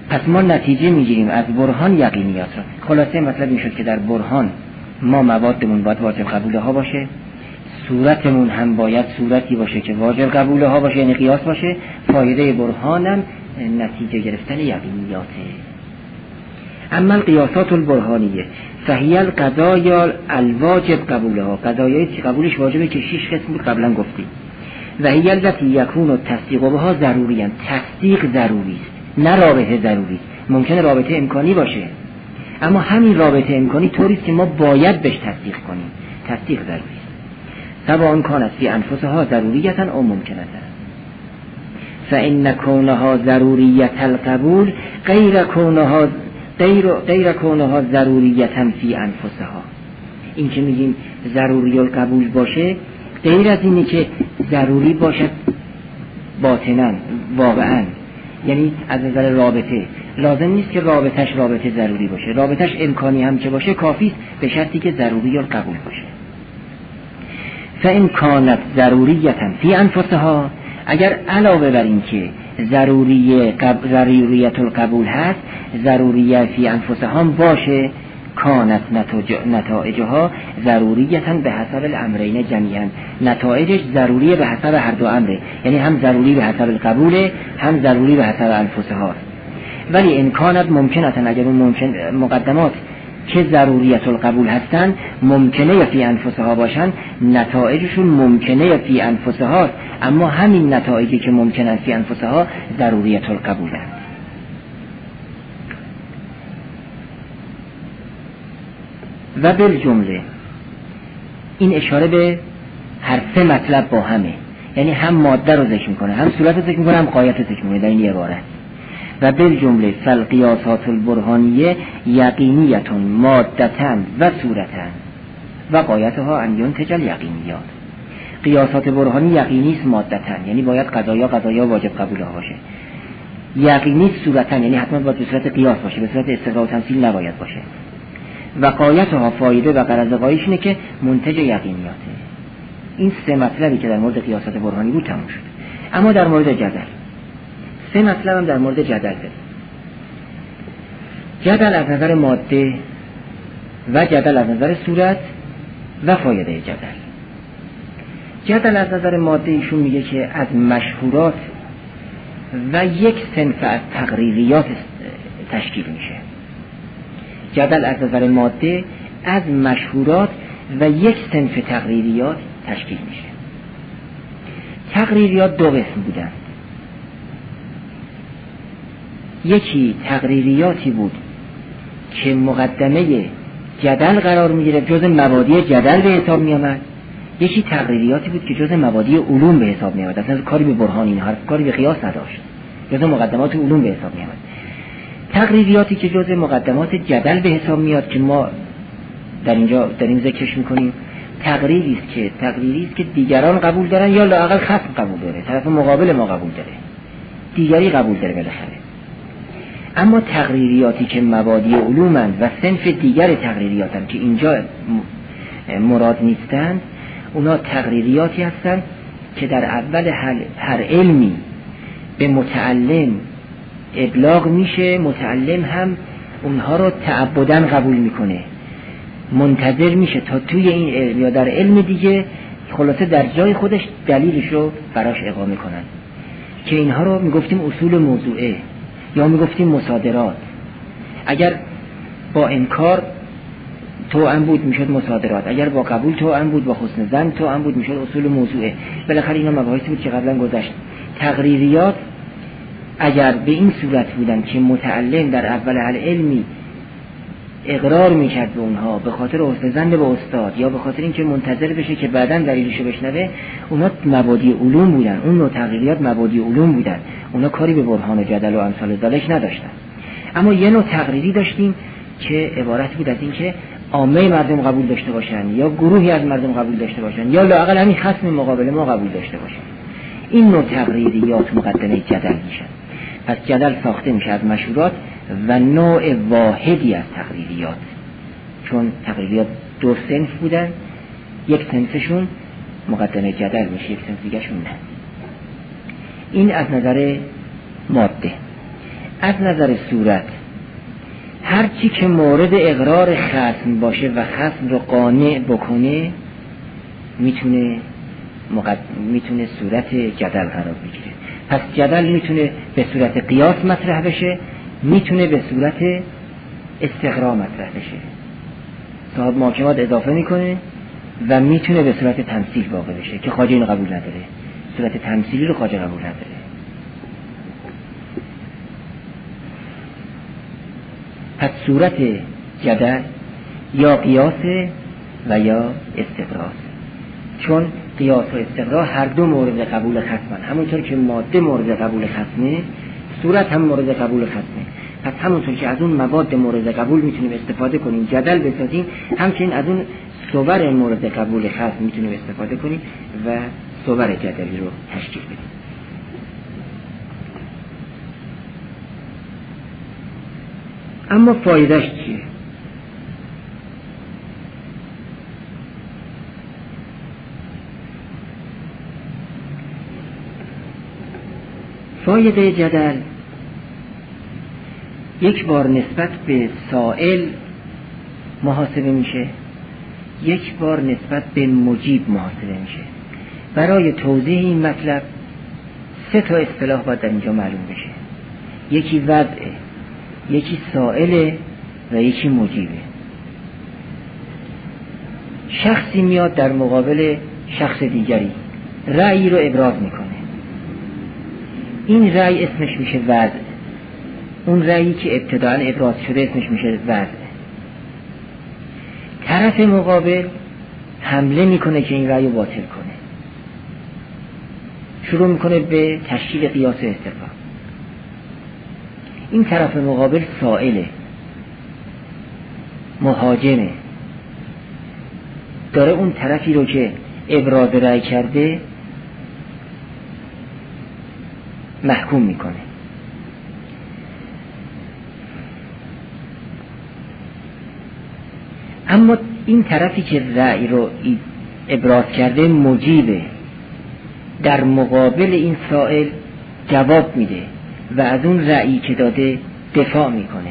پس ما نتیجه میگیریم از برهان یقینیات را. خلاصه مطلب این شد که در برهان ما موادمون باید واجب قبوله ها باشه، صورتمون هم باید صورتی باشه که واجب قبوله ها باشه، یعنی قیاس باشه. فایده برهانم نتیجه گرفتن یقینیاته. اما القیاسات البرهانیه فهی القضایا الواجب قبولها، قضایایی که قبولش واجبه که شش قسم بود قبلا گفتیم. و هی التي یکون التصدیق بها ضروری، تصدیق ضروری است نه رابطه ضروری است. ممکنه رابطه امکانی باشه اما همین رابطه امکانی طوری است که ما باید بهش تصدیق کنیم. تصدیق ضروری است. سواء کانت فی انفسها ضروریتا او ممکنتا. فإن کونها ضروریت القبول غیر کونها غیر غیر کونها ضروریتا فی انفسها. این که میگیم ضروری القبول باشه غیر از اینه که ضروری باشد باطناً واقعاً، یعنی از نظر رابطه لازم نیست که رابطش رابطه ضروری باشه، رابطش امکانی هم که باشه کافی است به شرطی که ضروری القبول باشه. فإن کانت ضروریتا فی انفسها، اگر علاوه بر این که ضروری قب... ضروریت القبول هست ضروریه فی انفسها باشه، کانت نتاج... نتایجها ضروریتا به حسب الامرین جمیعا، نتایجش ضروریه به حسب هر دو امره، یعنی هم ضروری به حسب القبول هم ضروری به حسب انفسها. ولی ان کانت ممکنتا، اگر اون ممکن مقدمات که ضروریت القبول هستن ممکنه فی انفسها باشن، نتایجشون ممکنه فی انفسها، اما همین نتایجی که ممکنه فی انفسها ضروریت القبول هست. و بالجمله این اشاره به هر سه مطلب با همه، یعنی هم ماده رو ذکر میکنه، هم صورت رو ذکر میکنه، هم غایت رو ذکر میکنه در این عبارت. و بالجمله فالقیاسات البرهانیه یقینیتون مادتن و صورتن و غایتها ان ینتج الیقینیات. قیاسات برهانی یقینی است مادتن، یعنی باید قضایا قضایا واجب قبول ها باشه. یقینی صورتن، یعنی حتما باید به صورت قیاس باشه، به صورت استقرار و تمثیل نباید باشه. و غایتها فایده و غرض غایش اینه که منتج یقینیاته. این سه مطلبی که در مورد قیاسات برهانی بود تموم شد. اما در مورد جدل سه مطلب هم در مورد جدل داریم. جدل از نظر ماده و جدل از نظر صورت و فایده جدل. جدل از نظر ماده ایشون میگه که از مشهورات و یک صنف از تقریریات تشکیل میشه. جدل از نظر ماده از مشهورات و یک صنف تقریریات تشکیل میشه. تقریریات دو قسم بودن. یکی تقریریاتی بود که مقدمه جدل قرار میگیره، جز مبادی جدل به حساب میامد. یکی تقریریاتی بود که جز مبادی علوم به حساب میامد، اصلا کاری به برهان این حرف کاری به قیاس نداشت، جز مقدمات علوم به حساب میامد. تقریریاتی که جز مقدمات جدل به حساب میاد که ما در اینجا در این ذکرش میکنیم، تقریری است که تقریری است که دیگران قبول دارن یا لااقل خصم قبول داره، طرف مقابل ما قبول داره، دیگری قبول داره بالاخره. اما تقریریاتی که مبادی علومند و صنف دیگر تقریریاتند که اینجا مراد نیستند، اونا تقریریاتی هستند که در اول هر علمی به متعلم ابلاغ میشه، متعلم هم اونها رو تعبداً قبول میکنه، منتظر میشه تا توی این علم یا در علم دیگه خلاصه در جای خودش دلیلش رو براش اقامه کنن، که اینها رو میگفتیم اصول موضوعه یا میگفتیم مصادرات. اگر با انکار توأم بود میشد مصادرات، اگر با قبول توأم بود با حسن ظن توأم بود میشد اصول موضوعه. بالاخره اینا مباحثی بود که قبلا گذشت. تقریریات اگر به این صورت بودن که متعلم در اول هر علمی اقرار میکرد به اونها به خاطر حسن ظن به استاد یا به خاطر اینکه منتظر بشه که بعداً دلیلشو بشنوه، اونا مبادی علوم بودن، اون نوع تقریریات مبادی علوم بودن، اونا کاری به برهان و جدل و امثال ذالک نداشتن. اما یه نوع تقریری داشتیم که عبارت بود از این که عامه مردم قبول داشته باشن یا گروهی از مردم قبول داشته باشن یا لااقل همین خصم مقابل ما قبول داشته باشن. این نوع تقریریات مقدمه جدل میشن. پس جدل ساخته میشه از مشهورات و نوع واحدی از تقریریات، چون تقریریات دو صنف بودن، یک صنفشون مقدمه جدل میشه، یک صنف دیگه شون نه. این از نظر ماده. از نظر صورت هر چی که مورد اقرار خصم باشه و خصم رو قانع بکنه میتونه مقد... میتونه صورت جدل قرار بگیره. پس جدل میتونه به صورت قیاس مطرح بشه، میتونه به صورت استقرا مطرح بشه، صاحب محاکمات اضافه میکنه، و میتونه به صورت تمثیل واقع بشه که خواجه اینو قبول نداره. صورت تمثیلی رو خواجه قبول نداره. پس صورت جدل یا قیاس و یا استقرا، چون قیاس و استقرا هر دو مورد قبول خصمن. همونطور که ماده مورد قبول خصمه، صورت هم مورد قبول خصمه. پس همونطور که از اون مواد مورد قبول میتونیم استفاده کنیم جدل بسازیم، همچنین از اون صور مورد قبول خصم میتونیم استفاده کنیم و صور جدلی رو تشکیل بدیم. اما فایدهش چیه؟ فایده جدل یک بار نسبت به سائل محاسبه میشه، یک بار نسبت به مجیب محاسبه میشه. برای توضیح این مطلب سه تا اصطلاح باید در اینجا معلوم بشه. یکی وضعه، یکی سائله و یکی مجیبه. شخصی میاد در مقابل شخص دیگری رأی رو ابراز میکنه. این رأی اسمش میشه وضع. اون رأیی که ابتداءً ابراز شده اسمش میشه وضع. طرف مقابل حمله میکنه که این رأی رو باطل کنه، شروع میکنه به تشکیل قیاس و استقرا. این طرف مقابل سائله، مهاجمه، داره اون طرفی رو که ابراز رأی کرده محکوم میکنه. اما این طرفی که رأی رو ابراز کرده مجیبه، در مقابل این سائل جواب میده و از اون رأیی که داده دفاع میکنه.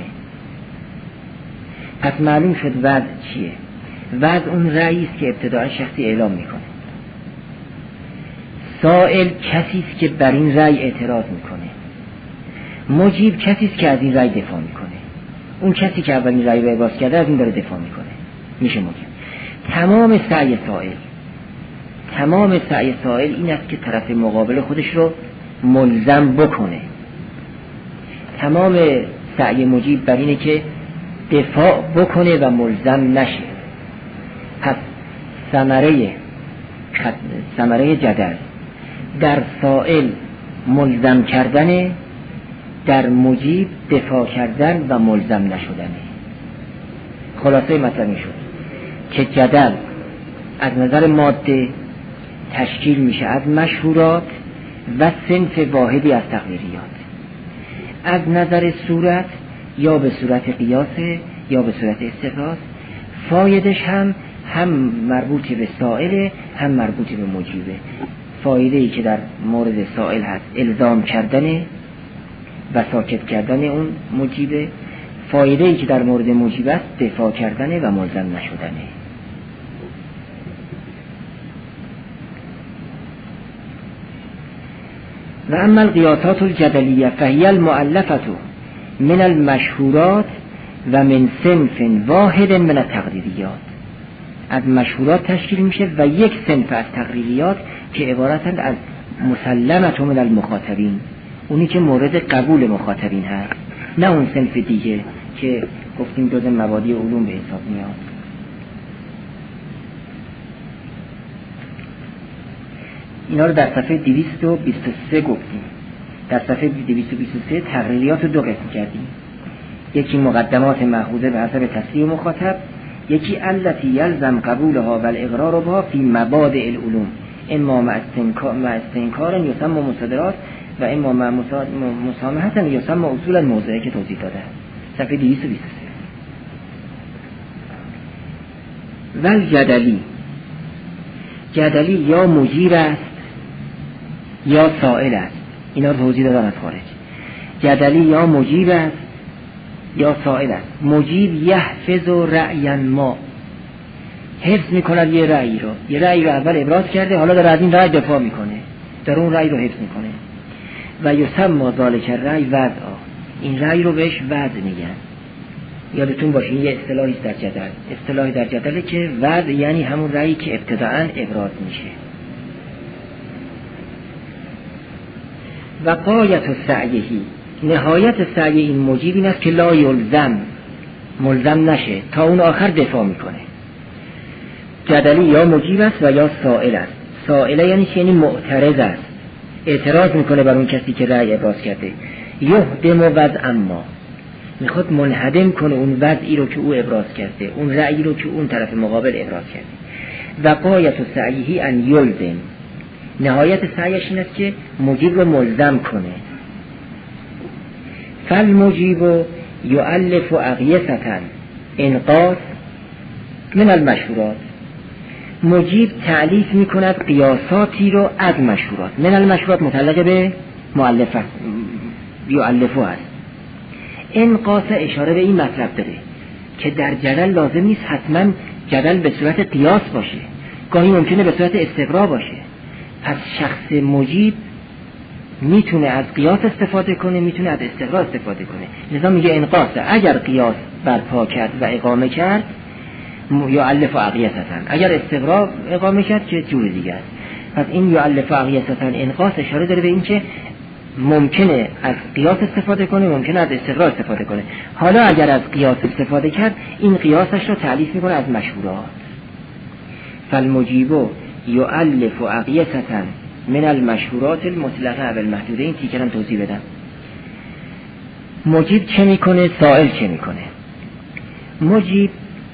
پس معلوم شد وضع چیه؟ وضع اون رأیی است که ابتداء شخصی اعلام میکنه. سائل کسی است که بر این رأی اعتراض میکنه. مجیب کسی است که از این رأی دفاع میکنه. اون کسی که اولین رأی رو ابراز کرده از این داره دفاع میکنه، میشه مجیب. تمام سعی سائل تمام سعی سائل این است که طرف مقابل خودش رو ملزم بکنه. تمام سعی مجیب بر اینه که دفاع بکنه و ملزم نشه. پس ثمره ثمره جدل در سائل ملزم کردن، در مجیب دفاع کردن و ملزم نشدنه. خلاصه مطلب این شد که جدل از نظر ماده تشکیل میشه از مشهورات و صنف واحدی از تقریریات. از نظر صورت یا به صورت قیاسه یا به صورت استقراس. فایدش هم هم مربوط به سائله هم مربوط به مجیبه. فایده ای که در مورد سائل هست الزام کردن و ساکت کردن اون مجیبه. فایده ای که در مورد مجیب است دفاع کردن و ملزم نشدنه. و اما القیاسات الجدلیه فهی المؤلفه من المشهورات و من صنف واحد من التقریریات. از مشهورات تشکیل میشه و یک صنف از تقریریات که عبارتند از مسلمه من المخاطبین، اونی که مورد قبول مخاطبین هست، نه اون صنف دیگه که گفتیم جز مبادی علوم به حساب میاد. اینا رو در صفحه دویست و بیست و سه گفتیم. در صفحه دویست و بیست و سه تقریریات رو دو قسم کردیم. یکی مقدمات مأخوذه به حسب تصریح مخاطب، یکی التی یلزم قبولها و الاقرار بها فی مبادئ العلوم، اما مع استنکار یسمى مصادرات و اما مع مسامحه یسمى اصول الموضوعه که توضیح داده. صفحه دویست و بیست و سه. ول جدلی، جدلی یا مجیر است یا سائل است. اینا رو توضیح دادم از خارج. جدلی یا مجیب است یا سائل است. مجیب یحفظ رأی ما، حفظ میکند یه رأی رو، یه رأی رو اول ابراز کرده، حالا داره از این رأی دفاع میکنه، داره اون رأی رو حفظ میکنه. و یسمى ذلک الرأی وضعا، این رأی رو بهش وضع میگن. یادتون باشه این یه اصطلاحی در جدل، اصطلاحی در جدله که وضع یعنی همون رأیی که ابتداءً ابراز میشه. و غایت سعیهی، نهایت سعی این مجیب این است که لا یلزم، ملزم نشه، تا اون آخر دفاع میکنه. جدلی یا مجیب است و یا سائل است. سائله یعنی چی؟ یعنی معترض است، اعتراض میکنه بر اون کسی که رأی ابراز کرده. یهدم وضع اما، میخواد منهدم کنه اون وضعی رو که او ابراز کرده، اون رأیی رو که اون طرف مقابل ابراز کرده. و غایت سعیهی ان یلزم، نهایت سعیش این است که مجیب رو ملزم کنه. فالمجیب یؤلف اقیسة انقاص من المشهورات، مجیب تعلیف میکند قیاساتی رو از مشهورات. من المشهورات متعلق به مؤلفه یؤلفو هست. انقاص اشاره به این مطلب داره که در جدل لازم نیست حتما جدل به صورت قیاس باشه، گاهی ممکنه به صورت استقرا باشه. پس شخص مجیب میتونه از قیاس استفاده کنه، میتونه از استقرا استفاده کنه. لذا میگه انقاص، اگر قیاس برپا کرد و اقامه کرد یؤلف اقیسة، اگر استقرا اقامه کرد که جور دیگه است. پس این یؤلف اقیسة انقاص اشاره داره به این که ممکنه از قیاس استفاده کنه، ممکنه از استقرا استفاده کنه. حالا اگر از قیاس استفاده کرد این قیاسش رو تعلیف میکنه از مشهورات. فالمجیب یؤلف اقیسة من المشهورات المطلقه و المحدوده. این تیکرم توضیح بدم. مجیب چه میکنه؟ سائل چه میکنه؟ مجیب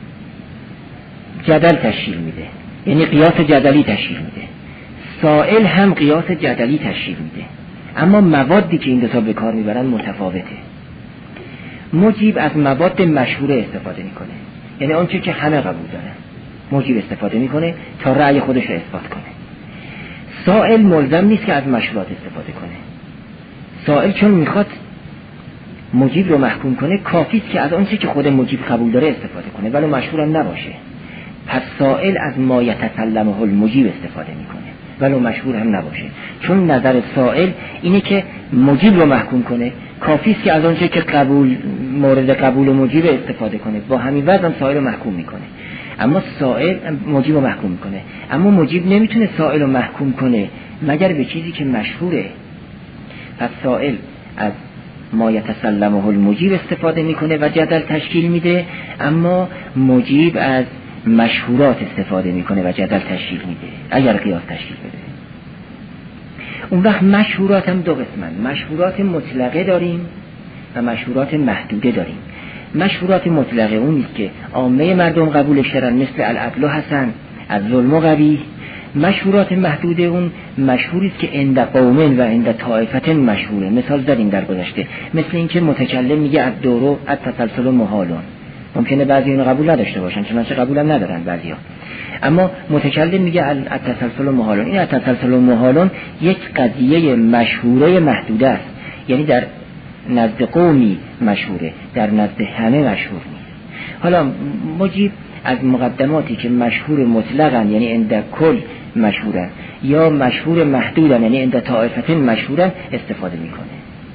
جدل تشکیل میده، یعنی قیاس جدلی تشکیل میده. سائل هم قیاس جدلی تشکیل میده، اما موادی که این دو تا به کار میبرن متفاوته. مجیب از مواد مشهوره استفاده میکنه، یعنی آنچه که همه قبول دارن مجیب استفاده میکنه تا رأی خودش رو اثبات کنه. سائل ملزم نیست که از مشهورات استفاده کنه. سائل چون میخواد مجیب رو محکوم کنه کافی است که از آنچه که خود مجیب قبول داره استفاده کنه ولو مشهورم نباشه. پس سائل از ما یتسلمه المجیب استفاده میکنه ولو مشهور هم نباشه، چون نظر سائل اینه که مجیب رو محکوم کنه، کافی است که از آنچه که قبول مورد قبول مجیب استفاده کنه، با همین وضع هم سائل رو محکوم میکنه. اما سائل مجیب رو محکوم میکنه، اما مجیب نمیتونه سائل رو محکوم کنه مگر به چیزی که مشهوره. پس سائل از ما یتسلمه المجیب استفاده میکنه و جدل تشکیل میده، اما مجیب از مشهورات استفاده میکنه و جدل تشکیل میده اگر قیاس تشکیل بده. اون وقت مشهورات هم دو قسمن، مشهورات مطلقه داریم و مشهورات محدوده داریم. مشهورات مطلقه اون نیست که عامه مردم قبولش دارن، مثل العدل و حسن، الظلم و قبیح. مشهورات محدوده اون مشهوری است که عند قوم و عند طائفه مشهوره. مثال زدیم در گذشته، مثل اینکه متکلم میگه الدور التسلسل محالون، ممکنه بعضی اینو قبول نداشته باشن، چنانچه قبول هم ندارن بعضیا، اما متکلم میگه التسلسل محالون. این التسلسل محالون یک قضیه مشهوره محدوده است، یعنی در نزد قومی مشهوره، در نزد همه مشهور نیست. حالا مجیب از مقدماتی که مشهور مطلقاً یعنی عند کل مشهورن یا مشهور محدودن یعنی عند طائفه مشهورن استفاده میکنه.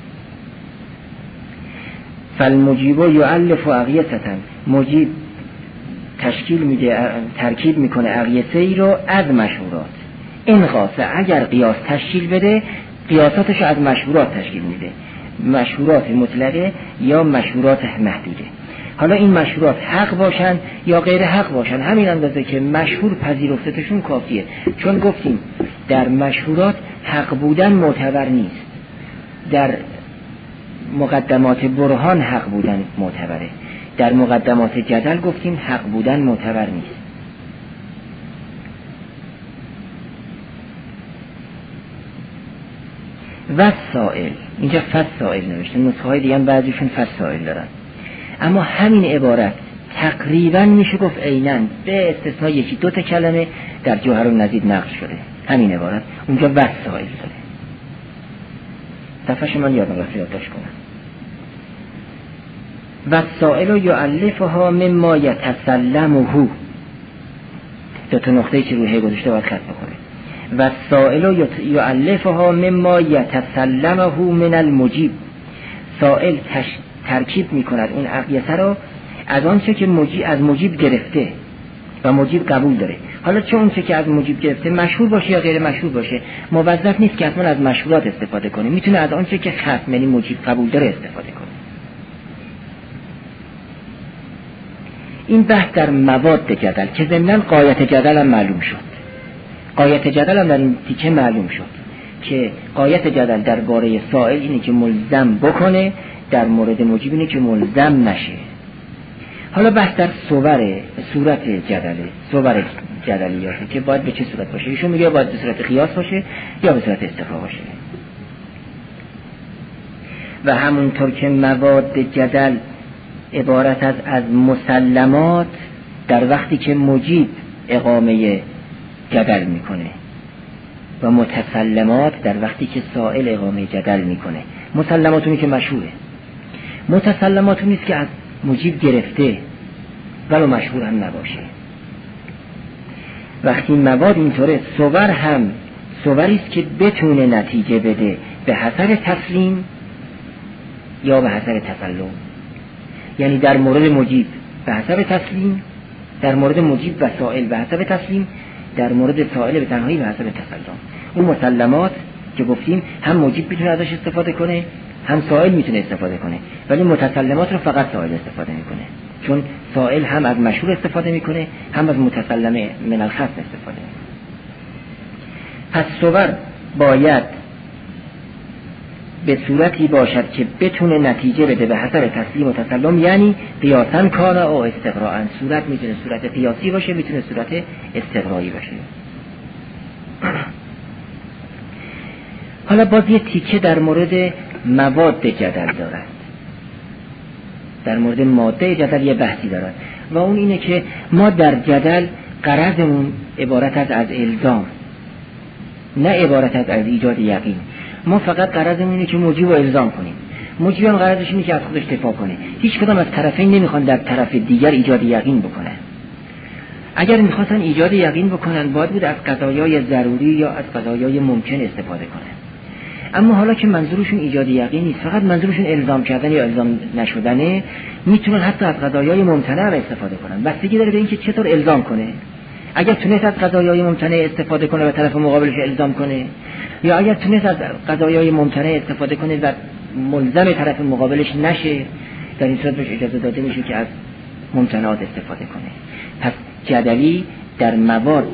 فالمجیب یؤلف اقیسة، مجیب تشکیل میده، ترکیب میکنه اقیسه ای رو از مشهورات. انقاصه، اگر قیاس تشکیل بده قیاساتش از مشهورات تشکیل میده، مشهورات مطلقه یا مشهورات محدوده. حالا این مشهورات حق باشن یا غیر حق باشن، همین اندازه که مشهور پذیرفتشون کافیه، چون گفتیم در مشهورات حق بودن معتبر نیست، در مقدمات برهان حق بودن معتبره، در مقدمات جدل گفتیم حق بودن معتبر نیست. و سائل، اینجا فسائل نوشته، نسخه های دیگه هم بعضیشون فسائل دارن، اما همین عبارت تقریبا میشه گفت عیناً به استثناء یکی دو تا کلمه در جوهر النزید نقل شده، همین عبارت اونجا وسائل داره. صفحه من یادم رفت یادداشت کنم. و سائل یؤلفها مما یتسلمه، دو تا نقطه‌ای که روی گذاشته باید خط بکنه. و سائل یؤلفها مما یتسلمه من المجیب، سائل ترکیب میکند اون اقیسه را از آنچه که مجیب از مجیب گرفته و مجیب قبول داره. حالا چه اون چه که از مجیب گرفته مشهور باشه یا غیر مشهور باشه، موظف نیست که حتما از مشهورات استفاده کنه، میتونه از آنچه که ختم یعنی مجیب قبول داره استفاده کنه. این بحث در مواد جدل که ضمناً غایت جدل هم معلوم شد. غایت جدل هم در این تیکه معلوم شد که غایت جدل درباره سائل اینه که ملزم بکنه، در مورد مجیب اینه که ملزم نشه. حالا بحث در صور صورت جدله، صور جدلیاته که باید به چه صورت باشه. ایشون میگه باید به صورت قیاس باشه یا به صورت استقرا باشه. و همونطور که مواد جدل عبارت از از مسلمات در وقتی که مجیب اقامه جدل میکنه و متسلمات در وقتی که سائل اقامه جدل میکنه. مسلماتونی که مشهوره، متسلماتونی است که از مجیب گرفته ولو مشهور هم نباشه. وقتی مواد اینطوره، صور هم صوری است که بتونه نتیجه بده به حسب تسلیم یا به حسب تسلم، یعنی در مورد مجیب به حسب تسلیم، در مورد مجیب و سائل به حسب تسلیم، در مورد سائل به تنهایی به حسب تسلم. اون مسلمات که گفتیم هم مجیب میتونه ازش استفاده کنه هم سائل میتونه استفاده کنه، ولی متسلمات رو فقط سائل استفاده میکنه، چون سائل هم از مشهور استفاده میکنه هم از متسلم من الخصم استفاده میکنه. پس صور باید به صورتی باشد که بتونه نتیجه بده به حسب تسلیم و تسلم، یعنی قیاساً کان او استقراءً. صورت میتونه صورت قیاسی باشه، میتونه صورت استقرایی باشه. حالا باز یه تیکه در مورد مواد جدل دارد، در مورد ماده جدل یه بحثی دارد و اون اینه که ما در جدل غرضمون عبارت از از الزام، نه عبارت از از ایجاد یقین. ما فقط غرضمون اینه که مجیب رو الزام کنیم. مجیب هم غرضش اینه که از خودش دفاع کنه. هیچ کدام از طرفین نمیخوان در طرف دیگر ایجاد یقین بکنن. اگر میخواستن ایجاد یقین بکنن باید بود از قضایای ضروری یا از قضایای ممکن استفاده کنن. اما حالا که منظورشون ایجاد یقین نیست، فقط منظورشون الزام کردن یا الزام نشدنه، میتونن حتی از قضایای ممتنع استفاده کنن. بستگی داره به اینکه چطور الزام کنه. اگر تونست از قضایای ممتنع استفاده کنه و طرف مقابلش الزام کنه، یا اگر تونست از قضایای ممتنع استفاده کنه و ملزم طرف مقابلش نشه، در این صورت بهش اجازه داده میشه که از ممتنعات استفاده کنه. پس جدلی در مواد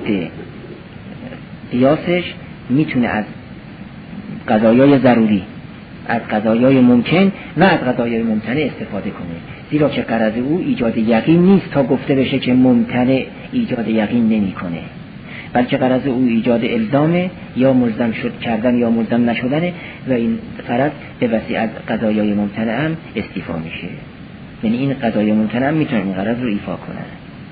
قیاسش میتونه از قضایای ضروری، از قضایای ممکن و از قضایای ممتنع استفاده کنه، زیرا که غرض او ایجاد یقین نیست تا گفته بشه که ممتنع ایجاد یقین نمیکنه، بلکه غرض او ایجاد الزامه یا ملزم شد کردن یا ملزم نشدنه و این غرض به وسیله از قضایای ممتنع هم استیفا میشه. یعنی این قضایای ممتنع هم میتونن این غرض رو ایفا کنن.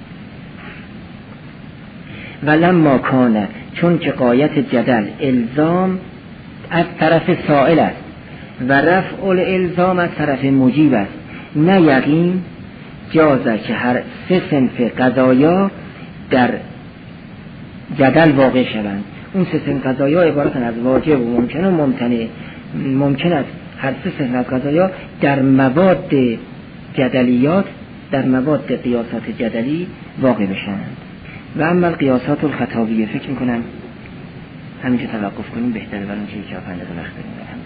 ولما کان، چون که غایت جدل الزام از طرف سائل است و رفع الالزام از طرف مجیب است، نه یقین، جازه که هر سه صنف قضایا در جدل واقع شوند. اون سه صنف قضایا عبارتن از واجب و ممکن و ممتنع. ممکن است هر سه صنف از قضایا در مواد جدلیات، در مواد قیاسات جدلی واقع بشند. و اما القیاسات الخطابیه، فکر میکنم همینجا توقف کنیم بهتره، برای اینکه چه افنده وقت داریم.